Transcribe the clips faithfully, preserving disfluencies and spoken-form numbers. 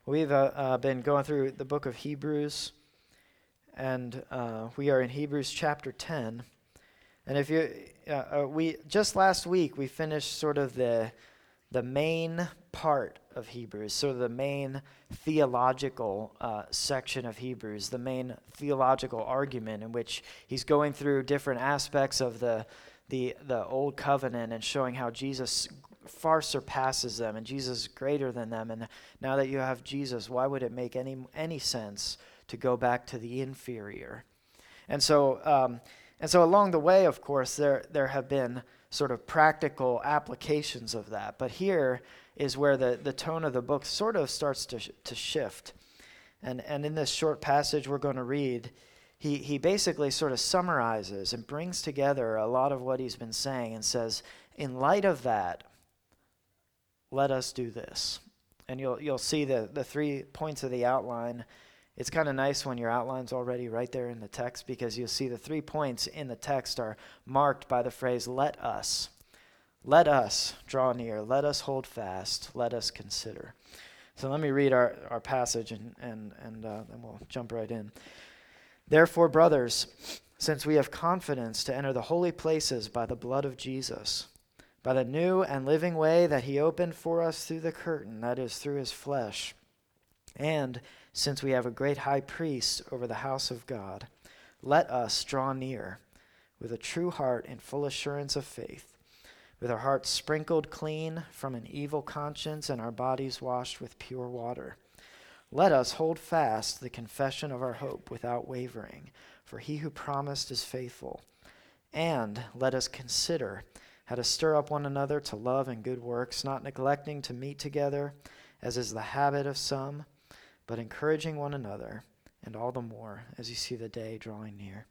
We've uh, uh, been going through the book of Hebrews, and uh, we are in Hebrews chapter ten. And if you, uh, uh, we just last week we finished sort of the the main part of Hebrews, sort of the main theological uh, section of Hebrews, the main theological argument in which he's going through different aspects of the the the old covenant and showing how Jesus far surpasses them and Jesus is greater than them. And now that you have Jesus, why would it make any any sense to go back to the inferior? And so um, and so along the way, of course, there there have been sort of practical applications of that. But here is where the, the tone of the book sort of starts to sh- to shift. And and in this short passage we're going to read, he he basically sort of summarizes and brings together a lot of what he's been saying and says, in light of that, let us do this. And you'll you'll see the, the three points of the outline. It's kind of nice when your outline's already right there in the text, because you'll see the three points in the text are marked by the phrase, let us. Let us draw near. Let us hold fast. Let us consider. So let me read our, our passage, and, and, and uh, then we'll jump right in. Therefore, brothers, since we have confidence to enter the holy places by the blood of Jesus, by the new and living way that he opened for us through the curtain, that is, through his flesh, and since we have a great high priest over the house of God, let us draw near with a true heart in full assurance of faith, with our hearts sprinkled clean from an evil conscience and our bodies washed with pure water. Let us hold fast the confession of our hope without wavering, for he who promised is faithful. And let us consider how to stir up one another to love and good works, not neglecting to meet together, as is the habit of some, but encouraging one another, and all the more as you see the day drawing near.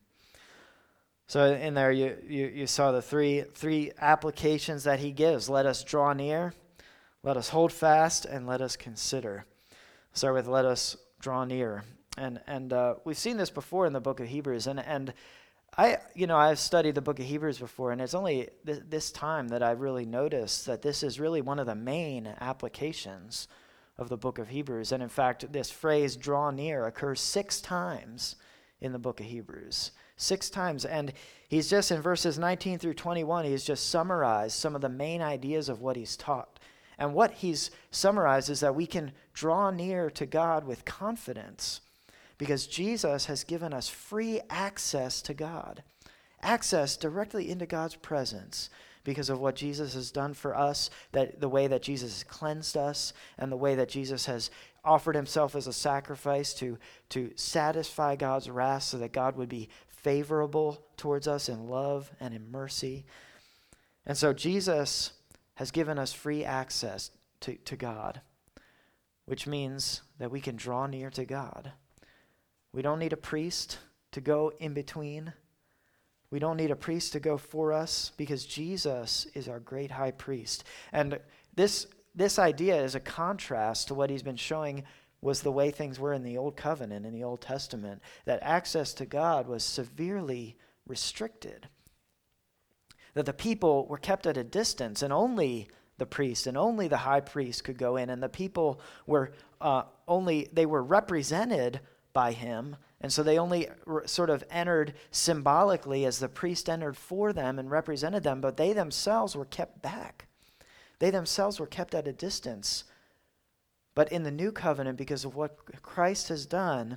So in there you, you, you saw the three three applications that he gives. Let us draw near, let us hold fast, and let us consider. Start with let us draw near. And and uh, we've seen this before in the book of Hebrews, and and I, you know, I've studied the book of Hebrews before, and it's only th- this time that I've really noticed that this is really one of the main applications of the book of Hebrews. And in fact, this phrase, draw near, occurs six times in the book of Hebrews. Six times. And he's just, in verses nineteen through twenty-one, he's just summarized some of the main ideas of what he's taught. And what he's summarized is that we can draw near to God with confidence, because Jesus has given us free access to God, access directly into God's presence because of what Jesus has done for us, that the way that Jesus has cleansed us and the way that Jesus has offered himself as a sacrifice to, to satisfy God's wrath so that God would be favorable towards us in love and in mercy. And so Jesus has given us free access to, to God, which means that we can draw near to God. We don't need a priest to go in between. We don't need a priest to go for us, because Jesus is our great high priest. And this this idea is a contrast to what he's been showing was the way things were in the Old Covenant, in the Old Testament, that access to God was severely restricted, that the people were kept at a distance, and only the priest and only the high priest could go in, and the people were uh, only, they were represented by him, and so they only r- sort of entered symbolically as the priest entered for them and represented them, but they themselves were kept back. They themselves were kept at a distance. But in the new covenant, because of what Christ has done,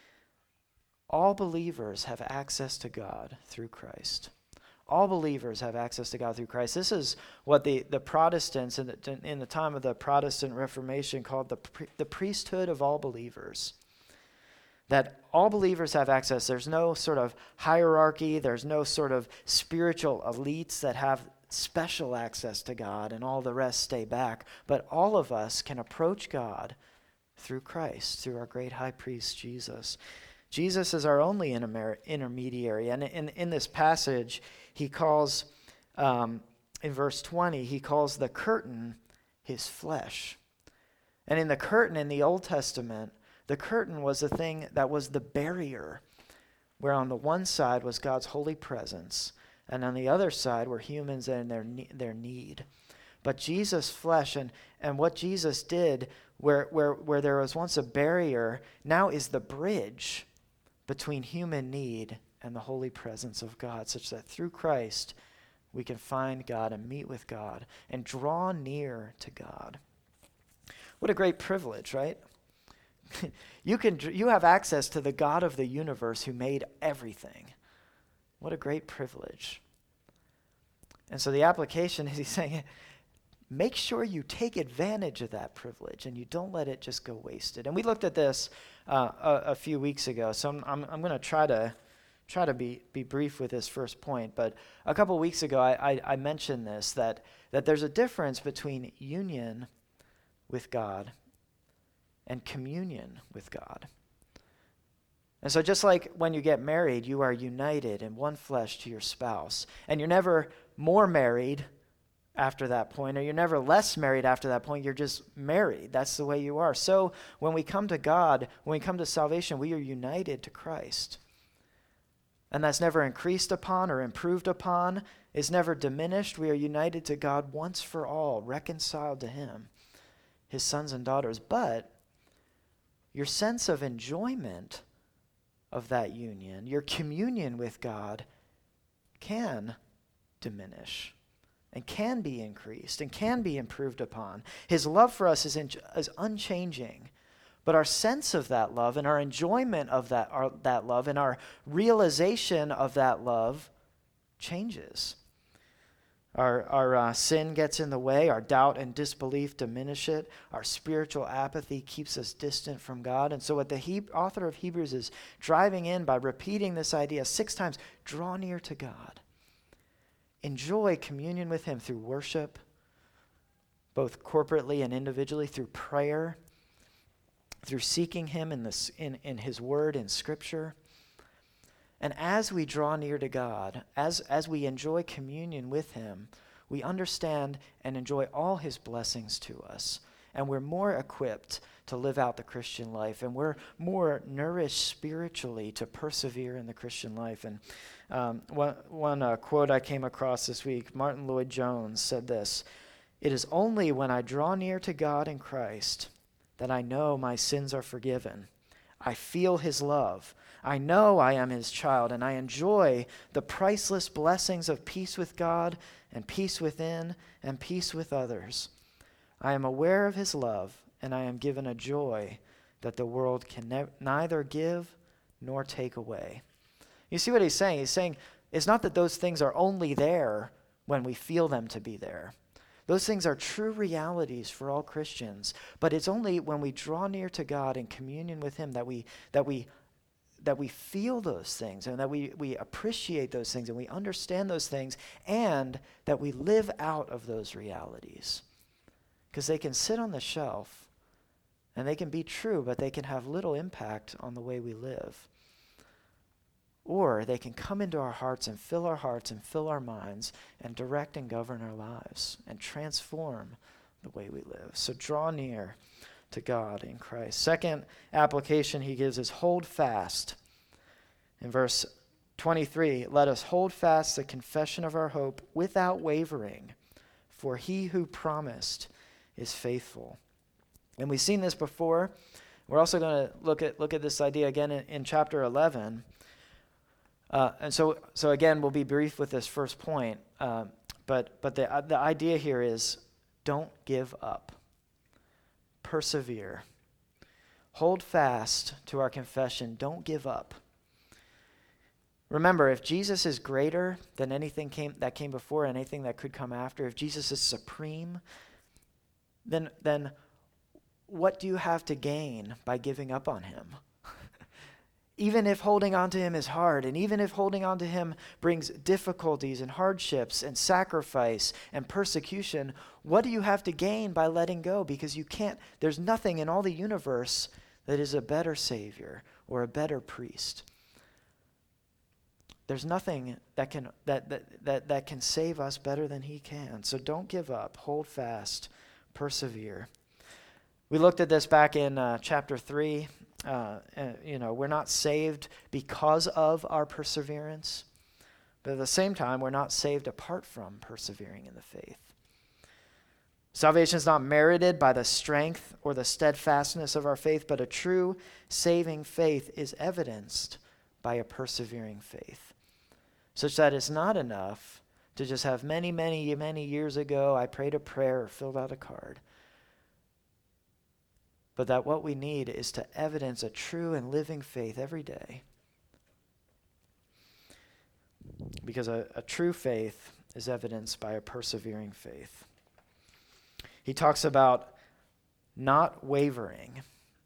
all believers have access to God through Christ. All believers have access to God through Christ. This is what the, the Protestants in the, in the time of the Protestant Reformation called the, pre, the priesthood of all believers. That all believers have access. There's no sort of hierarchy. There's no sort of spiritual elites that have special access to God and all the rest stay back. But all of us can approach God through Christ, through our great high priest, Jesus. Jesus is our only intermer- intermediary. And in, in this passage, he calls, um, in verse twenty, he calls the curtain his flesh. And in the curtain in the Old Testament, the curtain was the thing that was the barrier, where on the one side was God's holy presence, and on the other side were humans and their their need. But Jesus' flesh and, and what Jesus did where, where, where there was once a barrier, now is the bridge between human need and the holy presence of God, such that through Christ we can find God and meet with God and draw near to God. What a great privilege, right? you can you have access to the God of the universe who made everything. What a great privilege. And so the application is he's saying, make sure you take advantage of that privilege and you don't let it just go wasted. And we looked at this uh, a, a few weeks ago, so I'm I'm, I'm going to try to try to be be brief with this first point. But a couple weeks ago, I, I I mentioned this that that there's a difference between union with God and communion with God. And so just like when you get married, you are united in one flesh to your spouse, and you're never more married after that point, or you're never less married after that point. You're just married. That's the way you are. So when we come to God, when we come to salvation, we are united to Christ. And that's never increased upon or improved upon. It's never diminished. We are united to God once for all, reconciled to him, his sons and daughters. But your sense of enjoyment of that union, your communion with God, can diminish and can be increased and can be improved upon. His love for us is, in, is unchanging, but our sense of that love and our enjoyment of that, our, that love and our realization of that love changes. Our, our uh, sin gets in the way, our doubt and disbelief diminish it, our spiritual apathy keeps us distant from God. And so what the he- author of Hebrews is driving in by repeating this idea six times, draw near to God. Enjoy communion with him through worship, both corporately and individually, through prayer, through seeking him in, this, in, in his word and scripture. And as we draw near to God, as, as we enjoy communion with him, we understand and enjoy all his blessings to us. And we're more equipped to live out the Christian life. And we're more nourished spiritually to persevere in the Christian life. And um, one, one uh, quote I came across this week, Martin Lloyd-Jones said this, "It is only when I draw near to God in Christ that I know my sins are forgiven. I feel his love. I know I am his child, and I enjoy the priceless blessings of peace with God and peace within and peace with others. I am aware of his love, and I am given a joy that the world can ne- neither give nor take away." You see what he's saying? He's saying it's not that those things are only there when we feel them to be there. Those things are true realities for all Christians, but it's only when we draw near to God in communion with him that we that we that we feel those things and that we, we appreciate those things and we understand those things and that we live out of those realities. Because they can sit on the shelf and they can be true, but they can have little impact on the way we live. Or they can come into our hearts and fill our hearts and fill our minds and direct and govern our lives and transform the way we live. So draw near to God in Christ. Second application he gives is hold fast. In verse twenty-three, let us hold fast the confession of our hope without wavering, for he who promised is faithful. And we've seen this before. We're also going to look at look at this idea again in, in chapter eleven. Uh, and so, so again, we'll be brief with this first point. Uh, but but the uh, the idea here is don't give up. Persevere. Hold fast to our confession. Don't give up. Remember, if Jesus is greater than anything came, that came before, anything that could come after, if Jesus is supreme, then then what do you have to gain by giving up on him? Even if holding on to him is hard, and even if holding on to him brings difficulties and hardships and sacrifice and persecution, what do you have to gain by letting go? Because you can't, there's nothing in all the universe that is a better Savior or a better priest. There's nothing that can that that that, that can save us better than he can. So don't give up. Hold fast. Persevere. We looked at this back in uh, chapter three. Uh, uh, you know, we're not saved because of our perseverance, but at the same time, we're not saved apart from persevering in the faith. Salvation is not merited by the strength or the steadfastness of our faith, but a true saving faith is evidenced by a persevering faith, such that it's not enough to just have many, many, many years ago, I prayed a prayer or filled out a card. But that what we need is to evidence a true and living faith every day. Because a, a true faith is evidenced by a persevering faith. He talks about not wavering.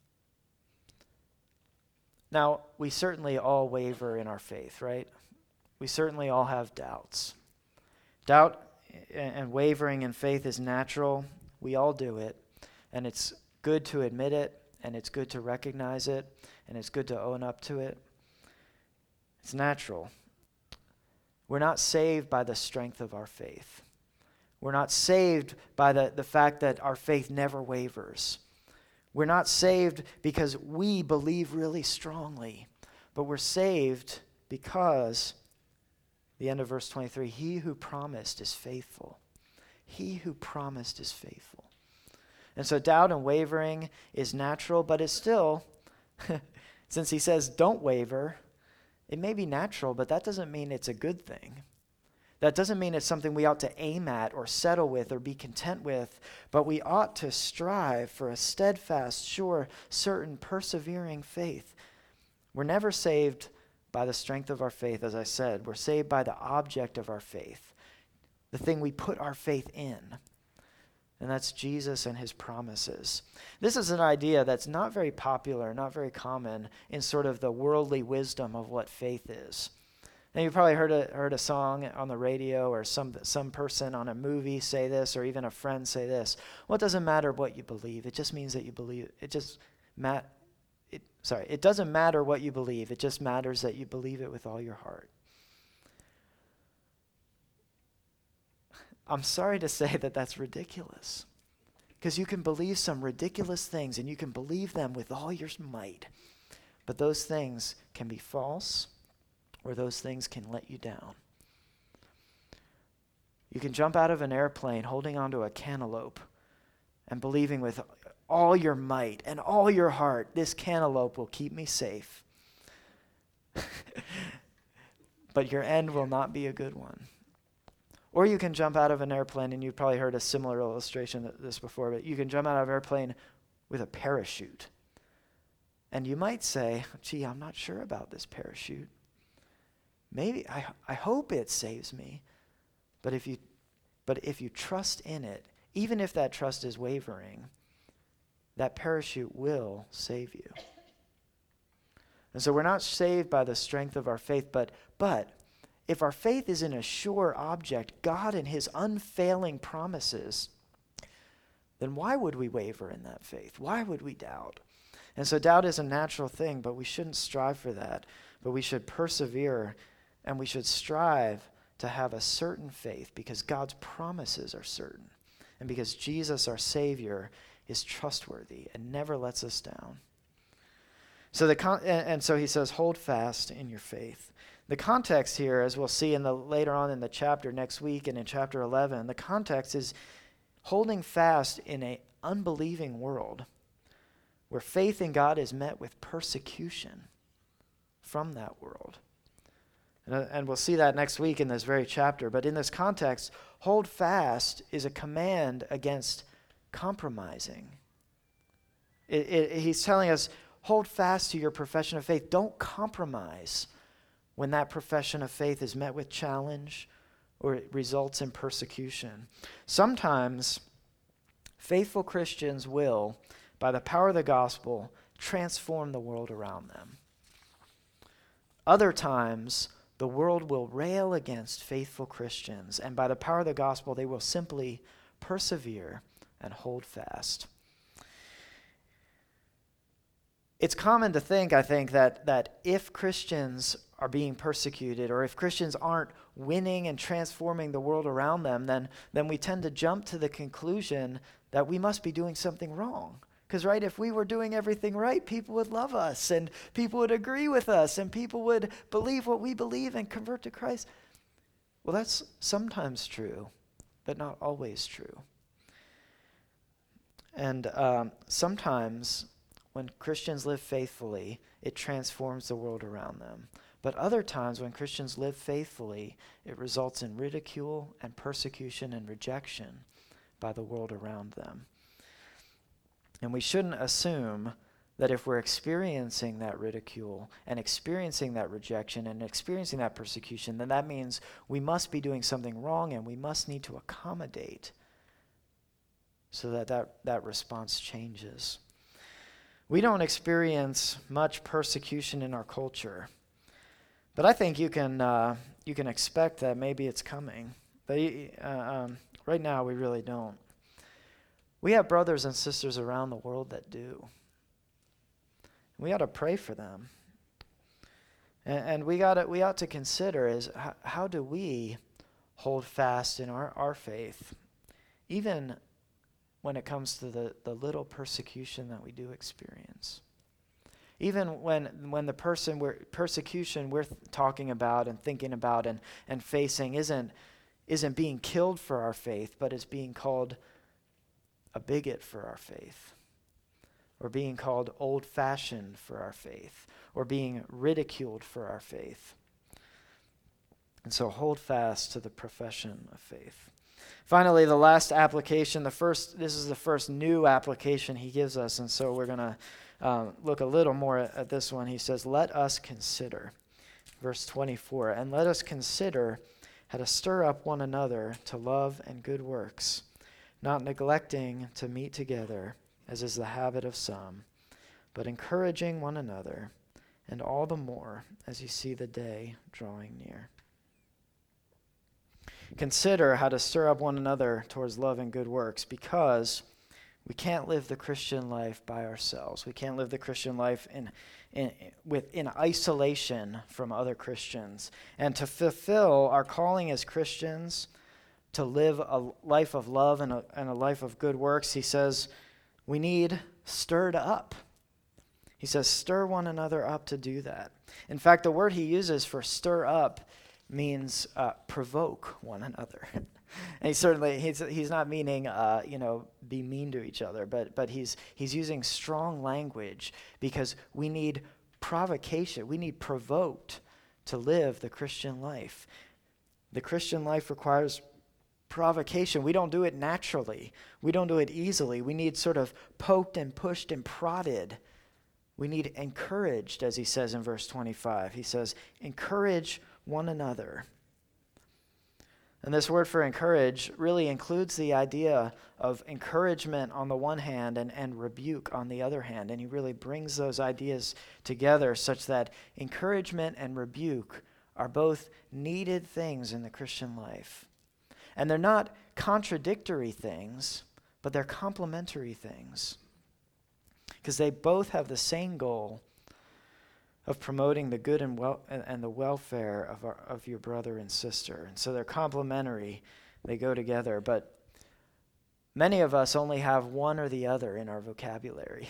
Now, we certainly all waver in our faith, right? We certainly all have doubts. Doubt and wavering in faith is natural. We all do it. And it's good to admit it, and it's good to recognize it, and it's good to own up to it. It's natural. We're not saved by the strength of our faith. We're not saved by the, the fact that our faith never wavers. We're not saved because we believe really strongly, but we're saved because, the end of verse twenty-three, he who promised is faithful. He who promised is faithful. And so doubt and wavering is natural, but it's still, since he says don't waver, it may be natural, but that doesn't mean it's a good thing. That doesn't mean it's something we ought to aim at or settle with or be content with, but we ought to strive for a steadfast, sure, certain, persevering faith. We're never saved by the strength of our faith, as I said. We're saved by the object of our faith, the thing we put our faith in. And that's Jesus and his promises. This is an idea that's not very popular, not very common in sort of the worldly wisdom of what faith is. And you've probably heard a, heard a song on the radio or some some person on a movie say this, or even a friend say this. Well, it doesn't matter what you believe. It just means that you believe. It just ma- it, sorry, it doesn't matter what you believe. It just matters that you believe it with all your heart. I'm sorry to say that that's ridiculous, because you can believe some ridiculous things and you can believe them with all your might, but those things can be false, or those things can let you down. You can jump out of an airplane holding onto a cantaloupe and believing with all your might and all your heart, this cantaloupe will keep me safe. But your end will not be a good one. Or you can jump out of an airplane, and you've probably heard a similar illustration of this before, but you can jump out of an airplane with a parachute. And you might say, gee, I'm not sure about this parachute. Maybe, I I hope it saves me. But if you but if you trust in it, even if that trust is wavering, that parachute will save you. And so we're not saved by the strength of our faith, but but if our faith is in a sure object, God and his unfailing promises, then why would we waver in that faith? Why would we doubt? And so doubt is a natural thing, but we shouldn't strive for that. But we should persevere, and we should strive to have a certain faith, because God's promises are certain, and because Jesus, our Savior, is trustworthy and never lets us down. So the con- and, and so he says, hold fast in your faith. The context here, as we'll see in the later on in the chapter next week and in chapter eleven, the context is holding fast in an unbelieving world where faith in God is met with persecution from that world. And, uh, and we'll see that next week in this very chapter. But in this context, hold fast is a command against compromising. It, it, he's telling us, hold fast to your profession of faith. Don't compromise when that profession of faith is met with challenge or it results in persecution. Sometimes faithful Christians will, by the power of the gospel, transform the world around them. Other times, the world will rail against faithful Christians, and by the power of the gospel, they will simply persevere and hold fast. It's common to think, I think, that, that if Christians are being persecuted, or if Christians aren't winning and transforming the world around them, then, then we tend to jump to the conclusion that we must be doing something wrong. Because, right, if we were doing everything right, people would love us, and people would agree with us, and people would believe what we believe and convert to Christ. Well, that's sometimes true, but not always true. And um, sometimes when Christians live faithfully, it transforms the world around them. But other times when Christians live faithfully, it results in ridicule and persecution and rejection by the world around them. And we shouldn't assume that if we're experiencing that ridicule and experiencing that rejection and experiencing that persecution, then that means we must be doing something wrong and we must need to accommodate so that that, that response changes. We don't experience much persecution in our culture, but I think you can uh, you can expect that maybe it's coming. But uh, um, right now, we really don't. We have brothers and sisters around the world that do. We ought to pray for them. And, and we got we ought to consider is how, how do we hold fast in our, our faith, even when it comes to the, the little persecution that we do experience. Even when when the person we're, persecution we're th- talking about and thinking about and, and facing isn't isn't being killed for our faith, but is being called a bigot for our faith, or being called old-fashioned for our faith, or being ridiculed for our faith. And so hold fast to the profession of faith. Finally, the last application, the first, this is the first new application he gives us, and so we're going to um, look a little more at, at this one. He says, let us consider, verse twenty-four, and let us consider how to stir up one another to love and good works, not neglecting to meet together, as is the habit of some, but encouraging one another, and all the more as you see the day drawing near. Consider how to stir up one another towards love and good works, because we can't live the Christian life by ourselves. We can't live the Christian life in, in, with, in isolation from other Christians. And to fulfill our calling as Christians, to live a life of love and a, and a life of good works, he says, we need stirred up. He says, stir one another up to do that. In fact, the word he uses for stir up means uh, provoke one another. And he certainly, he's, he's not meaning, uh, you know, be mean to each other, but but he's he's using strong language because we need provocation. We need provoked to live the Christian life. The Christian life requires provocation. We don't do it naturally. We don't do it easily. We need sort of poked and pushed and prodded. We need encouraged, as he says in verse twenty-five. He says, encourage one another. And this word for encourage really includes the idea of encouragement on the one hand and, and rebuke on the other hand. And he really brings those ideas together such that encouragement and rebuke are both needed things in the Christian life. And they're not contradictory things, but they're complementary things, because they both have the same goal of promoting the good and well and, and the welfare of our, of your brother and sister. And so they're complementary, they go together. But many of us only have one or the other in our vocabulary.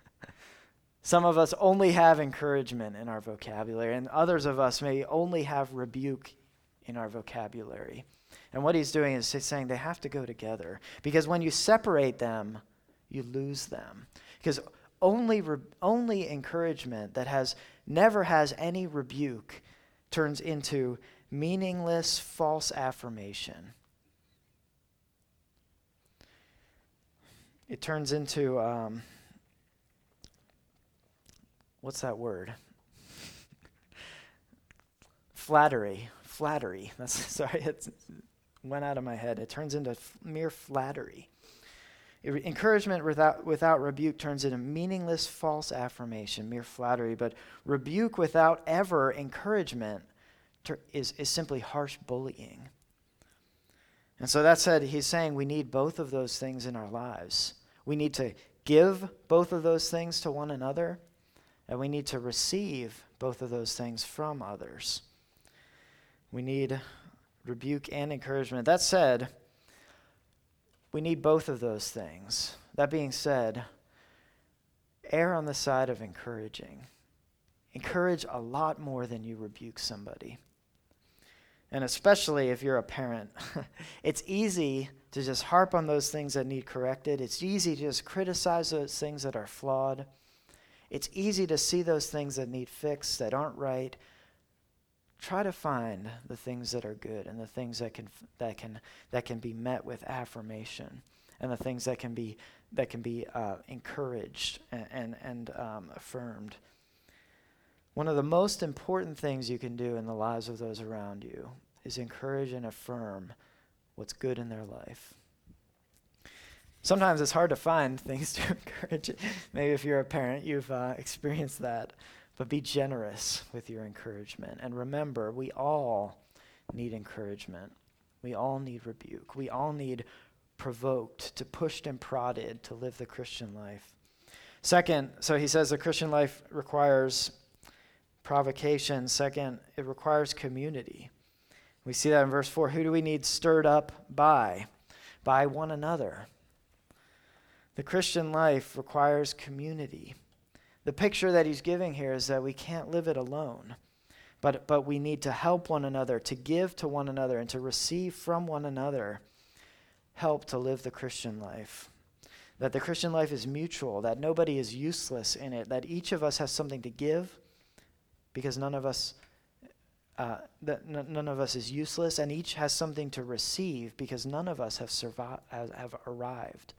Some of us only have encouragement in our vocabulary, and others of us may only have rebuke in our vocabulary. And what he's doing is he's saying they have to go together, because when you separate them, you lose them. Because only re- only encouragement that has never has any rebuke turns into meaningless false affirmation. It turns into um, what's that word? Flattery. Flattery. That's sorry, it went out of my head. It turns into f- mere flattery. It, encouragement without without rebuke turns into meaningless false affirmation, mere flattery. But rebuke without ever encouragement ter- is, is simply harsh bullying. And so that said, he's saying we need both of those things in our lives. We need to give both of those things to one another, and we need to receive both of those things from others. We need rebuke and encouragement. That said, we need both of those things. That being said, err on the side of encouraging. Encourage a lot more than you rebuke somebody. And especially if you're a parent, it's easy to just harp on those things that need corrected. It's easy to just criticize those things that are flawed. It's easy to see those things that need fixed, that aren't right. Try to find the things that are good and the things that can that can that can be met with affirmation, and the things that can be that can be uh, encouraged and and, and um, affirmed. One of the most important things you can do in the lives of those around you is encourage and affirm what's good in their life. Sometimes it's hard to find things to encourage. Maybe if you're a parent, you've uh, experienced that. But be generous with your encouragement. And remember, we all need encouragement. We all need rebuke. We all need provoked, to pushed and prodded to live the Christian life. Second, so he says the Christian life requires provocation. Second, it requires community. We see that in verse four. Who do we need stirred up by? By one another. The Christian life requires community. The picture that he's giving here is that we can't live it alone, but, but we need to help one another, to give to one another, and to receive from one another help to live the Christian life. That the Christian life is mutual, that nobody is useless in it, that each of us has something to give because none of us uh, that n- none of us is useless, and each has something to receive because none of us have survived, have, have arrived.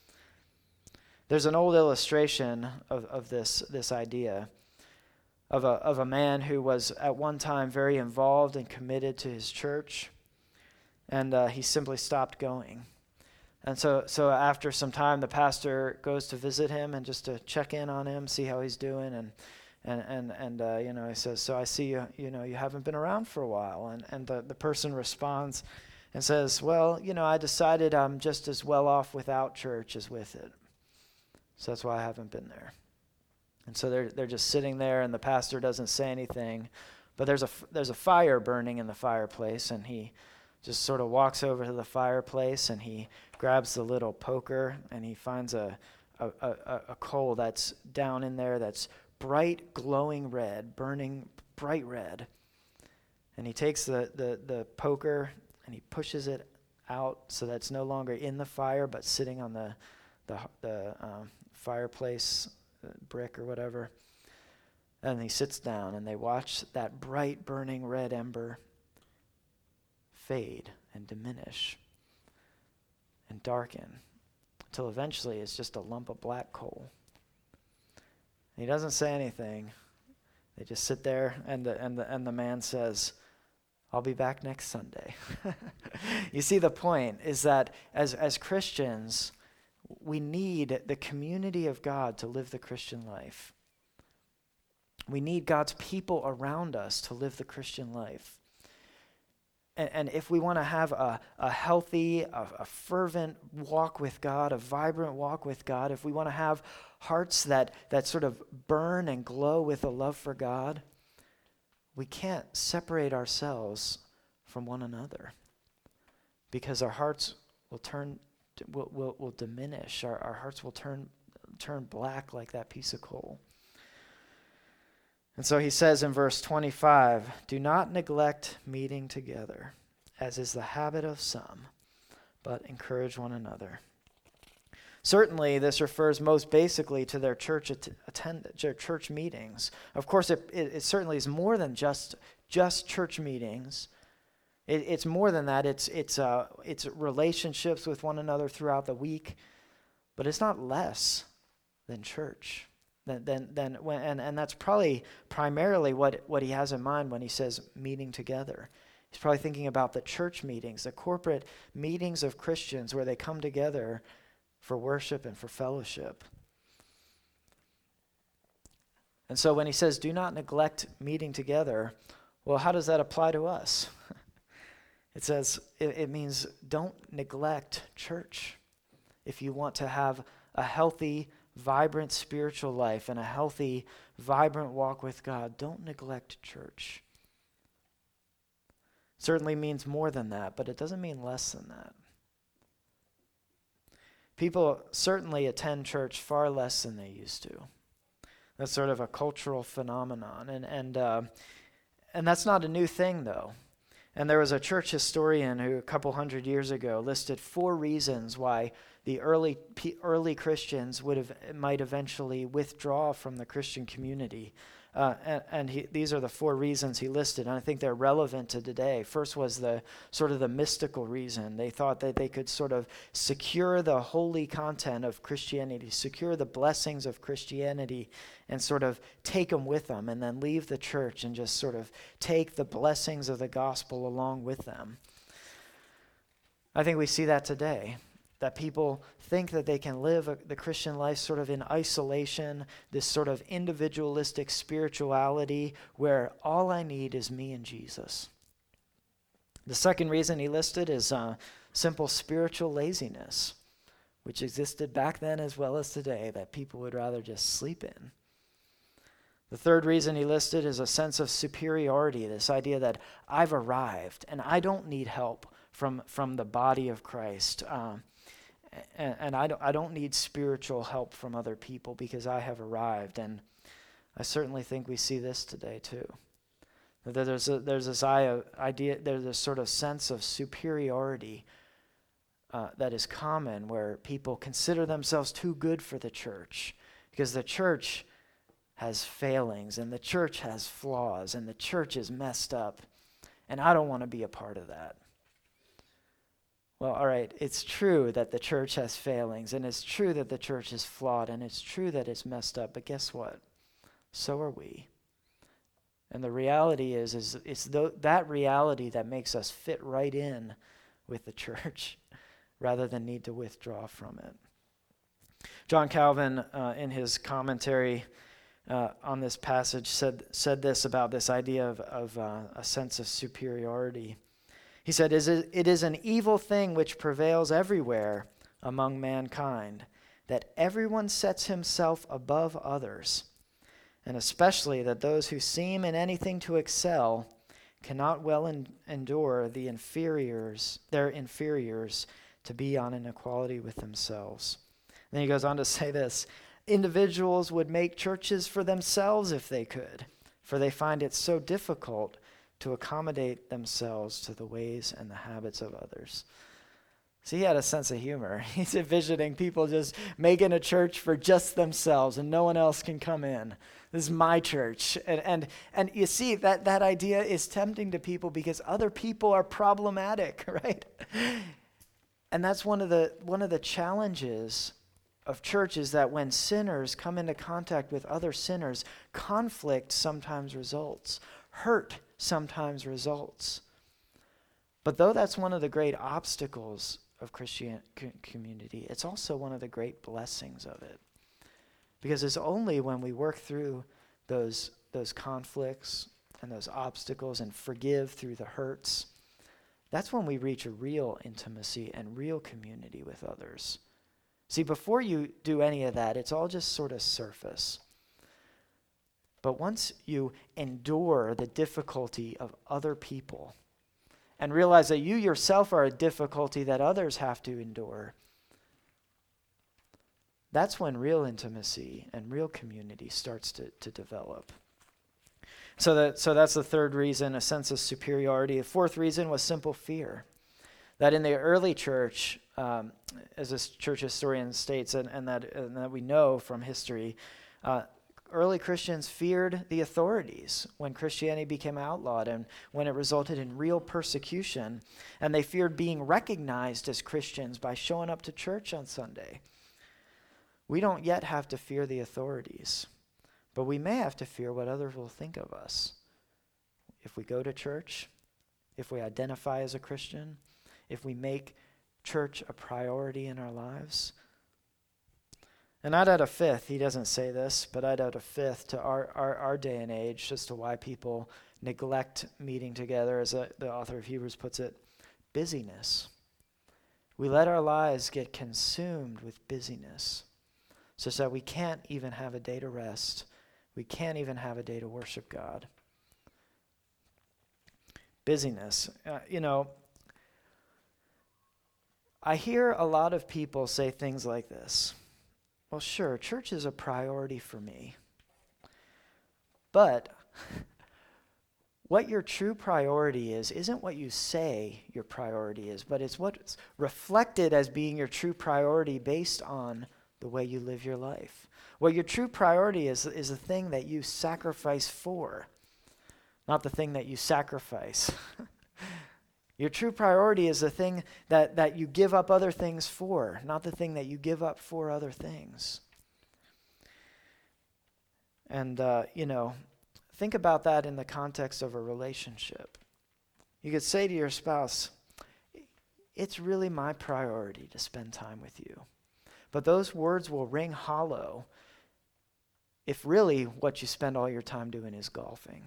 There's an old illustration of, of this, this idea of a, of a man who was at one time very involved and committed to his church, and uh, he simply stopped going. And so, so after some time, the pastor goes to visit him and just to check in on him, see how he's doing, and and and and uh, you know, he says, "So I see you, you know, you haven't been around for a while." And and the, the person responds and says, "Well, you know, I decided I'm just as well off without church as with it. So that's why I haven't been there." And so they're they're just sitting there, and the pastor doesn't say anything, but there's a there's a fire burning in the fireplace, and he just sort of walks over to the fireplace, and he grabs the little poker, and he finds a a, a a coal that's down in there that's bright, glowing red, burning bright red. And he takes the the the poker and he pushes it out so that it's no longer in the fire, but sitting on the the the um, fireplace uh, brick or whatever. And he sits down, and they watch that bright burning red ember fade and diminish and darken until eventually it's just a lump of black coal. And he doesn't say anything. They just sit there, and the and the and the man says, "I'll be back next Sunday." You see, the point is that as as Christians, we need the community of God to live the Christian life. We need God's people around us to live the Christian life. And, and if we want to have a, a healthy, a, a fervent walk with God, a vibrant walk with God, if we want to have hearts that, that sort of burn and glow with a love for God, we can't separate ourselves from one another, because our hearts will turn will will, will diminish. Our, our hearts will turn turn black like that piece of coal. And so he says in verse twenty-five, "Do not neglect meeting together, as is the habit of some, but encourage one another." Certainly, this refers most basically to their church att- attend their church meetings. Of course, it, it, it certainly is more than just just church meetings. It, it's more than that. It's it's uh it's relationships with one another throughout the week, but it's not less than church. Then, then, then when, and, and that's probably primarily what, what he has in mind when he says meeting together. He's probably thinking about the church meetings, the corporate meetings of Christians where they come together for worship and for fellowship. And so when he says, "Do not neglect meeting together," well, how does that apply to us? It says, it, it means don't neglect church. If you want to have a healthy, vibrant spiritual life and a healthy, vibrant walk with God, don't neglect church. Certainly means more than that, but it doesn't mean less than that. People certainly attend church far less than they used to. That's sort of a cultural phenomenon, and and uh, and that's not a new thing, though. And there was a church historian who a couple hundred years ago listed four reasons why the early early Christians would have might eventually withdraw from the Christian community. Uh, and and he, these are the four reasons he listed, and I think they're relevant to today. First was the sort of the mystical reason. They thought that they could sort of secure the holy content of Christianity, secure the blessings of Christianity, and sort of take them with them, and then leave the church and just sort of take the blessings of the gospel along with them. I think we see that today. That people think that they can live a, the Christian life sort of in isolation, this sort of individualistic spirituality where all I need is me and Jesus. The second reason he listed is uh, simple spiritual laziness, which existed back then as well as today, that people would rather just sleep in. The third reason he listed is a sense of superiority, this idea that I've arrived and I don't need help from, from the body of Christ. Um, And, and I don't, I don't need spiritual help from other people because I have arrived. And I certainly think we see this today too. That there's a, there's this idea, there's this sort of sense of superiority uh, that is common, where people consider themselves too good for the church because the church has failings and the church has flaws and the church is messed up. And I don't want to be a part of that. Well, all right, it's true that the church has failings, and it's true that the church is flawed, and it's true that it's messed up, but guess what? So are we. And the reality is, is it's th- that reality that makes us fit right in with the church rather than need to withdraw from it. John Calvin, uh, in his commentary uh, on this passage, said said this about this idea of, of uh, a sense of superiority. He said, "It is an evil thing which prevails everywhere among mankind, that everyone sets himself above others, and especially that those who seem in anything to excel cannot well en- endure the inferiors, their inferiors to be on an equality with themselves." Then he goes on to say this, "Individuals would make churches for themselves if they could, for they find it so difficult to accommodate themselves to the ways and the habits of others." See, he had a sense of humor. He's envisioning people just making a church for just themselves and no one else can come in. This is my church. And and, and you see, that, that idea is tempting to people because other people are problematic, right? And that's one of the one of the challenges of church, is that when sinners come into contact with other sinners, conflict sometimes results. Hurt sometimes results. But though that's one of the great obstacles of Christian community, it's also one of the great blessings of it. Because it's only when we work through those, those conflicts and those obstacles and forgive through the hurts, that's when we reach a real intimacy and real community with others. See, before you do any of that, it's all just sort of surface. But once you endure the difficulty of other people and realize that you yourself are a difficulty that others have to endure, that's when real intimacy and real community starts to, to develop. So that so that's the third reason, a sense of superiority. The fourth reason was simple fear. That in the early church, um, as this church historian states, and, and, that, and that we know from history, uh, early Christians feared the authorities when Christianity became outlawed and when it resulted in real persecution. And they feared being recognized as Christians by showing up to church on Sunday. We don't yet have to fear the authorities, but we may have to fear what others will think of us. If we go to church, if we identify as a Christian, if we make church a priority in our lives. And I'd add a fifth, he doesn't say this, but I'd add a fifth to our, our, our day and age as to why people neglect meeting together, as a, the author of Hebrews puts it, busyness. We let our lives get consumed with busyness, such that we can't even have a day to rest. We can't even have a day to worship God. Busyness. Uh, you know, I hear a lot of people say things like this. Well, sure, church is a priority for me. But what your true priority is isn't what you say your priority is, but it's what's reflected as being your true priority based on the way you live your life. What your true priority is is the thing that you sacrifice for, not the thing that you sacrifice. Your true priority is the thing that, that you give up other things for, not the thing that you give up for other things. And, uh, you know, think about that in the context of a relationship. You could say to your spouse, it's really my priority to spend time with you. But those words will ring hollow if really what you spend all your time doing is golfing.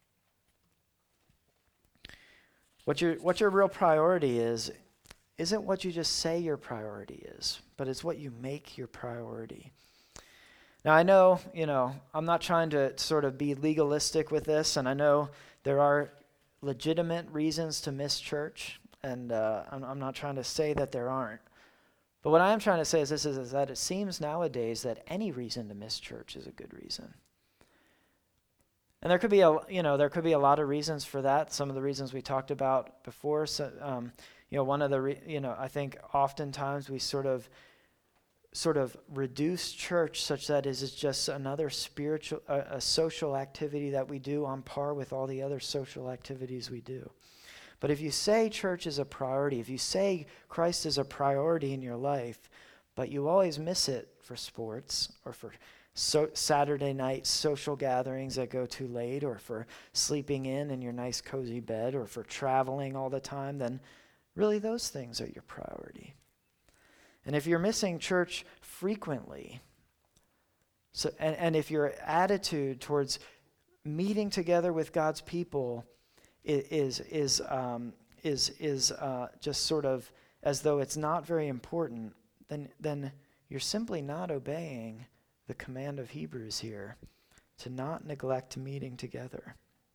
What your what your real priority is, isn't what you just say your priority is, but it's what you make your priority. Now, I know, you know, I'm not trying to sort of be legalistic with this, and I know there are legitimate reasons to miss church, and uh, I'm, I'm not trying to say that there aren't. But what I am trying to say is this, is, is that it seems nowadays that any reason to miss church is a good reason. And there could be a, you know, there could be a lot of reasons for that. Some of the reasons we talked about before. So, um, you know, one of the, re- you know, I think oftentimes we sort of, sort of reduce church such that it is just another spiritual, uh, a social activity that we do on par with all the other social activities we do. But if you say church is a priority, if you say Christ is a priority in your life, but you always miss it for sports or for So Saturday night social gatherings that go too late, or for sleeping in in your nice cozy bed, or for traveling all the time, then really those things are your priority. And if you're missing church frequently, so and, and if your attitude towards meeting together with God's people is is um, is is uh, just sort of as though it's not very important, then then you're simply not obeying the command of Hebrews here to not neglect meeting together.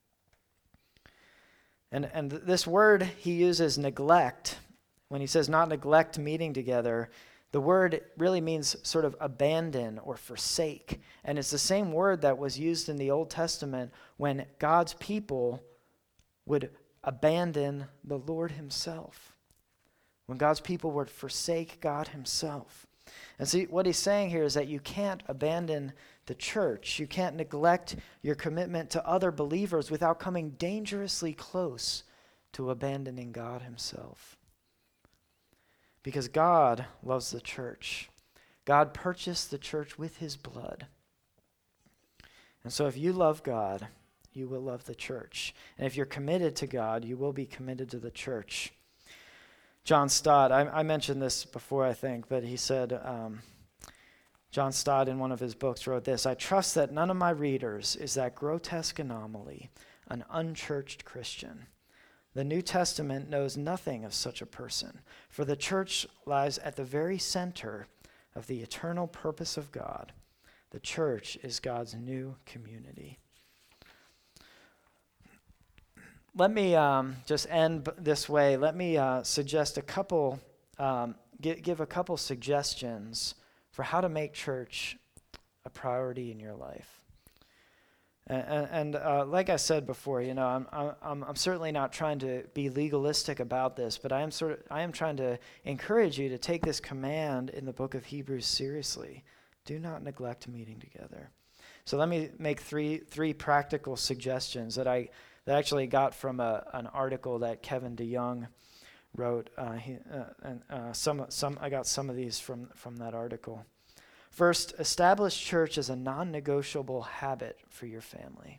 And and th- this word he uses, neglect, when he says not neglect meeting together, the word really means sort of abandon or forsake. And it's the same word that was used in the Old Testament when God's people would abandon the Lord himself. When God's people would forsake God himself. And see, what he's saying here is that you can't abandon the church. You can't neglect your commitment to other believers without coming dangerously close to abandoning God himself. Because God loves the church. God purchased the church with his blood. And so if you love God, you will love the church. And if you're committed to God, you will be committed to the church. John Stott, I, I mentioned this before, I think, but he said, um, John Stott in one of his books wrote this: I trust that none of my readers is that grotesque anomaly, an unchurched Christian. The New Testament knows nothing of such a person, for the church lies at the very center of the eternal purpose of God. The church is God's new community. Let me um, just end b- this way. Let me uh, suggest a couple, um, g- give a couple suggestions for how to make church a priority in your life. And, and, and uh, like I said before, you know, I'm, I'm I'm certainly not trying to be legalistic about this, but I am sort of I am trying to encourage you to take this command in the book of Hebrews seriously. Do not neglect meeting together. So let me make three three practical suggestions that I. that I actually got from a, an article that Kevin DeYoung wrote. Uh, he, uh, and uh, some some I got some of these from, from that article. First, establish church as a non-negotiable habit for your family.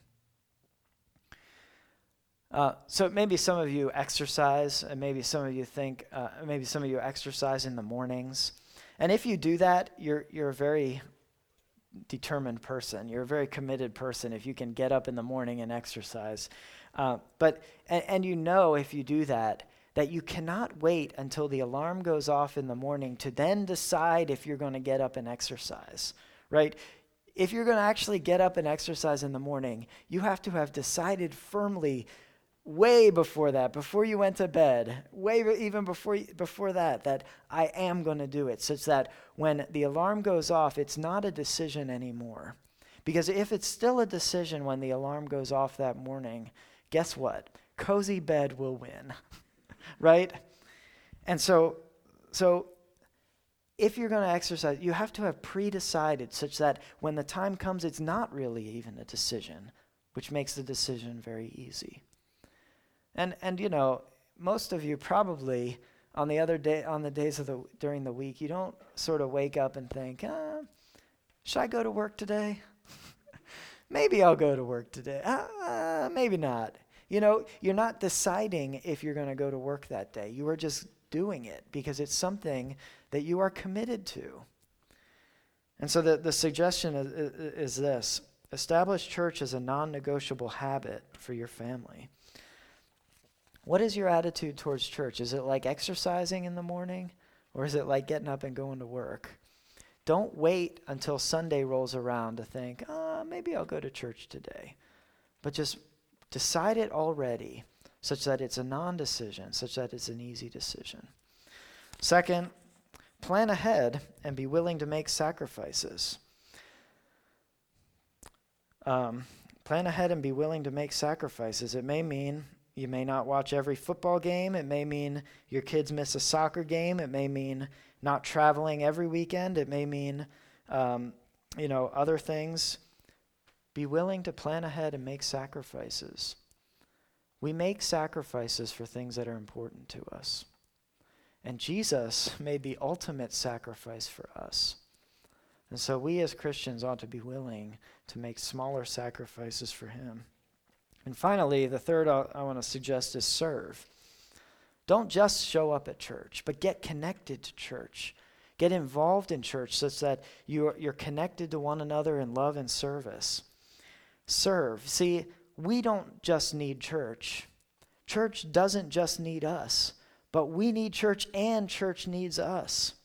Uh, so maybe some of you exercise, and maybe some of you think, uh, maybe some of you exercise in the mornings. And if you do that, you're you're a very determined person. You're a very committed person if you can get up in the morning and exercise. Uh, but and, and you know if you do that, that you cannot wait until the alarm goes off in the morning to then decide if you're going to get up and exercise, right? If you're going to actually get up and exercise in the morning, you have to have decided firmly way before that, before you went to bed, way even before before that, that I am going to do it, such that when the alarm goes off, it's not a decision anymore. Because if it's still a decision when the alarm goes off that morning, guess what? Cozy bed will win, right? And so, so if you're going to exercise, you have to have pre-decided such that when the time comes, it's not really even a decision, which makes the decision very easy. And and you know, most of you probably on the other day, on the days of the during the week, you don't sort of wake up and think, uh, should I go to work today? Maybe I'll go to work today. Uh, maybe not. You know, you're not deciding if you're going to go to work that day. You are just doing it because it's something that you are committed to. And so the, the suggestion is, is this: establish church as a non-negotiable habit for your family. What is your attitude towards church? Is it like exercising in the morning, or is it like getting up and going to work? Don't wait until Sunday rolls around to think, oh, maybe I'll go to church today. But just decide it already such that it's a non-decision, such that it's an easy decision. Second, plan ahead and be willing to make sacrifices. Um, plan ahead and be willing to make sacrifices. It may mean you may not watch every football game. It may mean your kids miss a soccer game. It may mean not traveling every weekend. It may mean, um, you know, other things. Be willing to plan ahead and make sacrifices. We make sacrifices for things that are important to us. And Jesus made the ultimate sacrifice for us. And so we as Christians ought to be willing to make smaller sacrifices for him. And finally, the third I, I want to suggest is serve. Don't just show up at church, but get connected to church. Get involved in church such that you're, you're connected to one another in love and service. Serve. See, we don't just need church. Church doesn't just need us, but we need church and church needs us.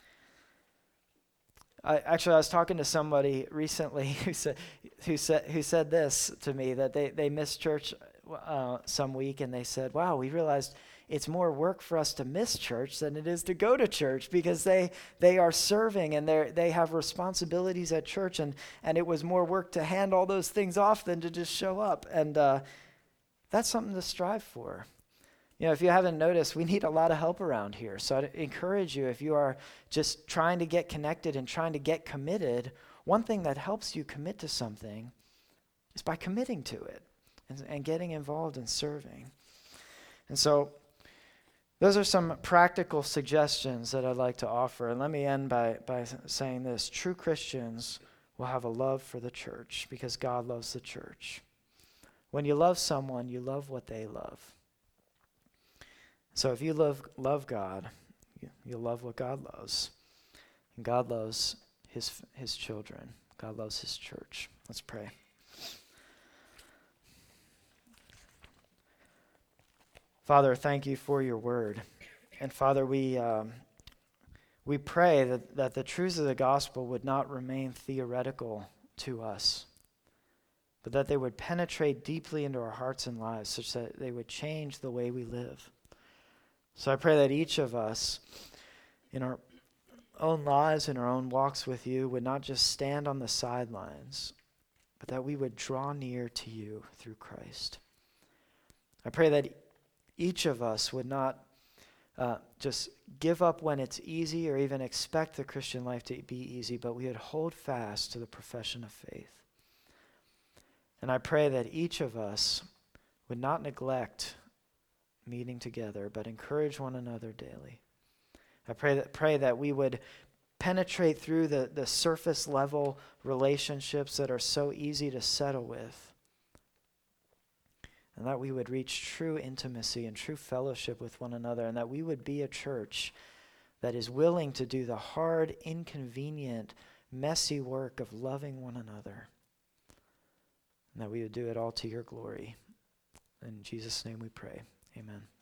I, actually, I was talking to somebody recently who said who said who said this to me, that they they missed church uh, some week, and they said, "Wow, we realized it's more work for us to miss church than it is to go to church because they they are serving and they they have responsibilities at church, and and it was more work to hand all those things off than to just show up." And uh, that's something to strive for. You know, if you haven't noticed, we need a lot of help around here. So I'd encourage you, if you are just trying to get connected and trying to get committed, one thing that helps you commit to something is by committing to it and, and getting involved in serving. And so those are some practical suggestions that I'd like to offer. And let me end by, by saying this. True Christians will have a love for the church because God loves the church. When you love someone, you love what they love. So if you love love God, you, you'll love what God loves. And God loves his his children. God loves his church. Let's pray. Father, thank you for your word. And Father, we um, we pray that, that the truths of the gospel would not remain theoretical to us, but that they would penetrate deeply into our hearts and lives such that they would change the way we live. So I pray that each of us in our own lives, in our own walks with you, would not just stand on the sidelines, but that we would draw near to you through Christ. I pray that each of us would not uh, just give up when it's easy or even expect the Christian life to be easy, but we would hold fast to the profession of faith. And I pray that each of us would not neglect meeting together, but encourage one another daily. I pray that pray that we would penetrate through the, the surface level relationships that are so easy to settle with, and that we would reach true intimacy and true fellowship with one another, and that we would be a church that is willing to do the hard, inconvenient, messy work of loving one another, and that we would do it all to your glory. In Jesus' name we pray. Amen.